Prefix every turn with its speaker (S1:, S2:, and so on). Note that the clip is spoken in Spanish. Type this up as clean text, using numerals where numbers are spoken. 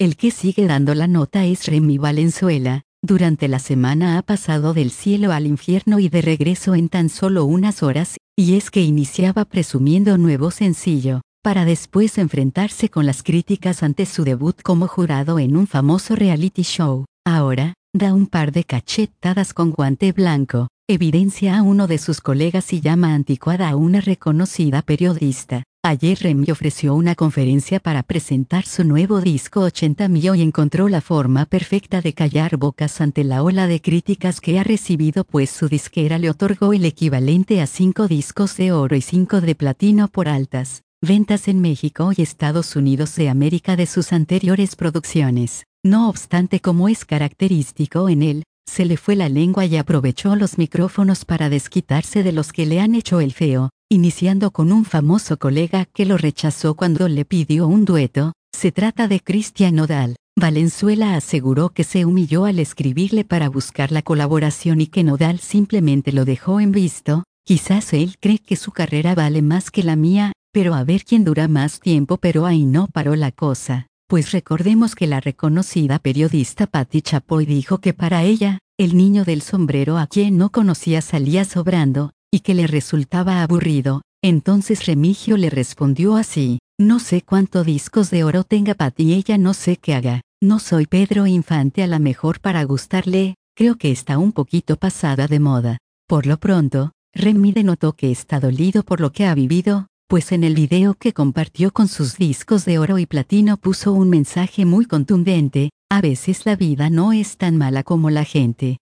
S1: El que sigue dando la nota es Remy Valenzuela. Durante la semana ha pasado del cielo al infierno y de regreso en tan solo unas horas, y es que iniciaba presumiendo nuevo sencillo, para después enfrentarse con las críticas ante su debut como jurado en un famoso reality show. Ahora, da un par de cachetadas con guante blanco, evidencia a uno de sus colegas y llama anticuada a una reconocida periodista. Ayer Remy ofreció una conferencia para presentar su nuevo disco 80 Mio y encontró la forma perfecta de callar bocas ante la ola de críticas que ha recibido, pues su disquera le otorgó el equivalente a 5 discos de oro y 5 de platino por altas ventas en México y Estados Unidos de América de sus anteriores producciones. No obstante, como es característico en él, se le fue la lengua y aprovechó los micrófonos para desquitarse de los que le han hecho el feo, iniciando con un famoso colega que lo rechazó cuando le pidió un dueto. Se trata de Cristian Nodal. Valenzuela aseguró que se humilló al escribirle para buscar la colaboración y que Nodal simplemente lo dejó en visto. Quizás él cree que su carrera vale más que la mía, pero a ver quién dura más tiempo. Pero ahí no paró la cosa, pues recordemos que la reconocida periodista Patti Chapoy dijo que para ella, el niño del sombrero a quien no conocía salía sobrando, y que le resultaba aburrido. Entonces Remigio le respondió así: no sé cuántos discos de oro tenga Patti y ella no sé qué haga. No soy Pedro Infante a la mejor para gustarle, creo que está un poquito pasada de moda. Por lo pronto, Remy denotó que está dolido por lo que ha vivido, pues en el video que compartió con sus discos de oro y platino puso un mensaje muy contundente: a veces la vida no es tan mala como la gente